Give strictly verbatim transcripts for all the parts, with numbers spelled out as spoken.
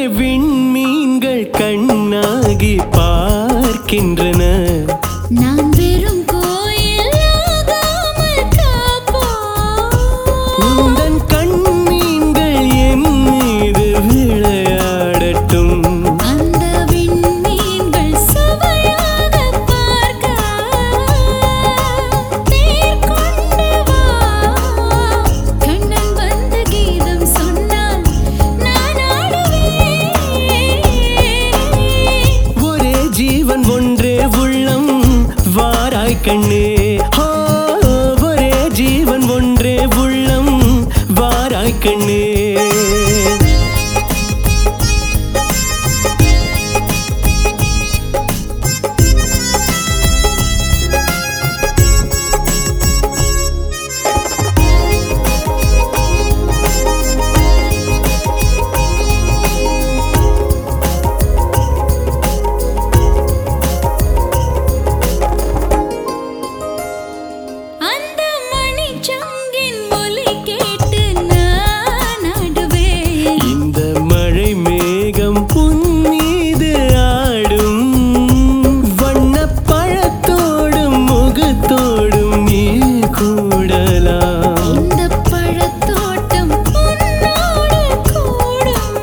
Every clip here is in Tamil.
விண்மீன்கள் கண்ணாகி பார்க்கின்றன. நான் வெறும் கோயில் ஆகாமல் காப்போம். உந்தன் கண்மீன்கள் என் மீது விளையாடட்டும். அந்த விண்மீன்கள் சுவையாக பார்க்க தேர் கொண்டு வா. கண்ணன் வந்து கீதம் சொன்னால் நான் ஆடுவேன். ஒரே ஜீவன் ஒன்றே உள்ளம் வாராய் கண்ணே. ஹோ, ஒரே ஜீவன் ஒன்றே உள்ளம் வாராய் கண்ணே. அந்த மணிச்சங்கின் ஒலி கேட்டு நான் ஆடுவேன். இந்த மழை மேகம் உன் மீது ஆடும். வண்ணப் பழத்தோடும் முகத்தோடும் நீ கூடலாம். இந்த பழத்தோட்டம் உன்னோடு கூடும்.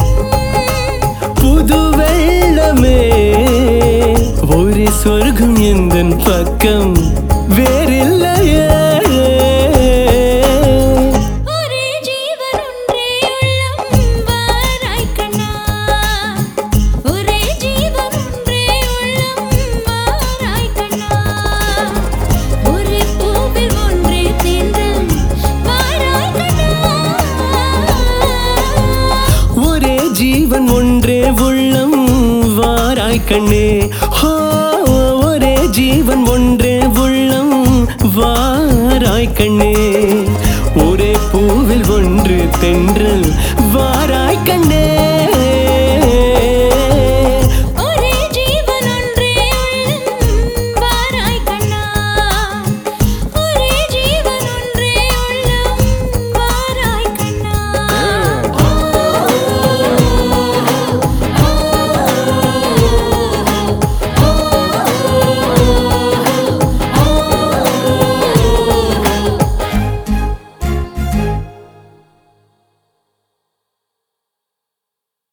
புது வெள்ளமே ஒரு சொர்க்கம் எந்தன் பக்கம் வேறில்லையே. ஒரே ஜீவன் ஒன்றே உள்ளம் வாராய் கண்ணா. ஒரே ஜீவன் ஒன்றே உள்ளம் வாராய் கண்ணா. ஒரே பூவில் ஒன்றே தேர்ந்தல் வாராய் கண்ணா. ஒரே ஜீவன் ஒன்றே உள்ளம் வாராய் கண்ணே. ஹோ, ஒரே ஜீவன் ஒன்றே உள்ளம் வாராய் கண்ணே. ஒரே பூவில் ஒன்று தென்றல் வாராய் கண்ணே.